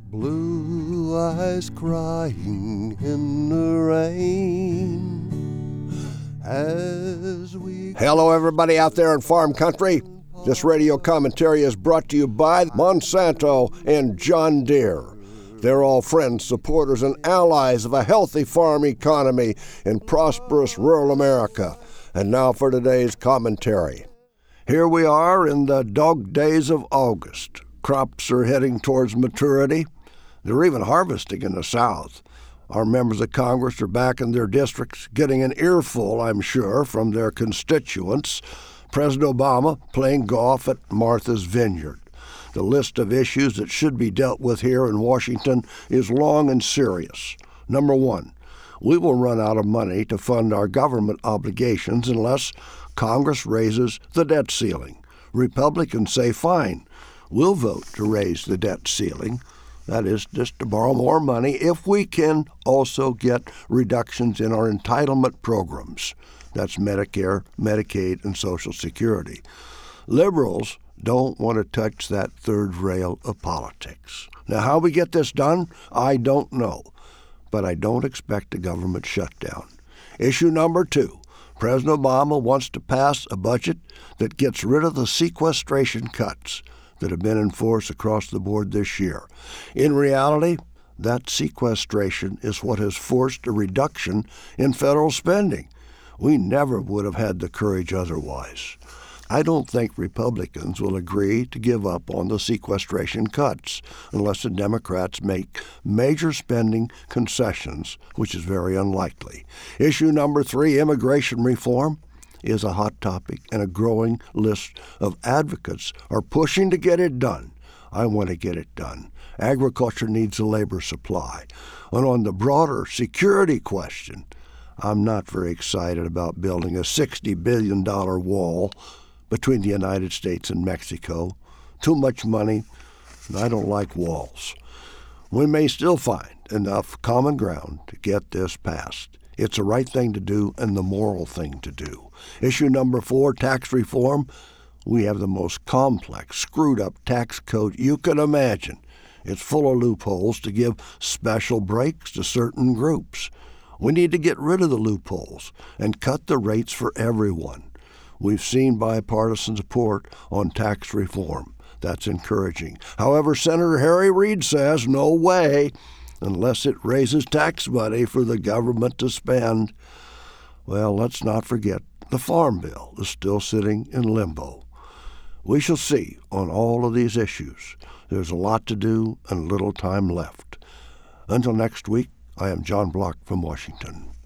Blue eyes crying in the rain as we... Hello, everybody out there in farm country. This radio commentary is brought to you by Monsanto and John Deere. They're all friends, supporters, and allies of a healthy farm economy in prosperous rural America. And now for today's commentary. Here we are in the dog days of August. Crops are heading towards maturity. They're even harvesting in the South. Our members of Congress are back in their districts, getting an earful, I'm sure, from their constituents. President Obama playing golf at Martha's Vineyard. The list of issues that should be dealt with here in Washington is long and serious. Number one, we will run out of money to fund our government obligations unless Congress raises the debt ceiling. Republicans say, fine, we'll vote to raise the debt ceiling. That is, just to borrow more money if we can also get reductions in our entitlement programs. That's Medicare, Medicaid, and Social Security. Liberals don't want to touch that third rail of politics. Now, how we get this done, I don't know, but I don't expect a government shutdown. Issue number two, President Obama wants to pass a budget that gets rid of the sequestration cuts that have been in force across the board this year. In reality, that sequestration is what has forced a reduction in federal spending. We never would have had the courage otherwise. I don't think Republicans will agree to give up on the sequestration cuts unless the Democrats make major spending concessions, which is very unlikely. Issue number three, immigration reform, is a hot topic, and a growing list of advocates are pushing to get it done. I want to get it done. Agriculture needs a labor supply. And on the broader security question, I'm not very excited about building a $60 billion wall between the United States and Mexico. Too much money, and I don't like walls. We may still find enough common ground to get this passed. It's the right thing to do and the moral thing to do. Issue number four, tax reform. We have the most complex, screwed-up tax code you can imagine. It's full of loopholes to give special breaks to certain groups. We need to get rid of the loopholes and cut the rates for everyone. We've seen bipartisan support on tax reform. That's encouraging. However, Senator Harry Reid says, no way, unless it raises tax money for the government to spend. Well, let's not forget, the Farm Bill is still sitting in limbo. We shall see on all of these issues. There's a lot to do and little time left. Until next week, I am John Block from Washington.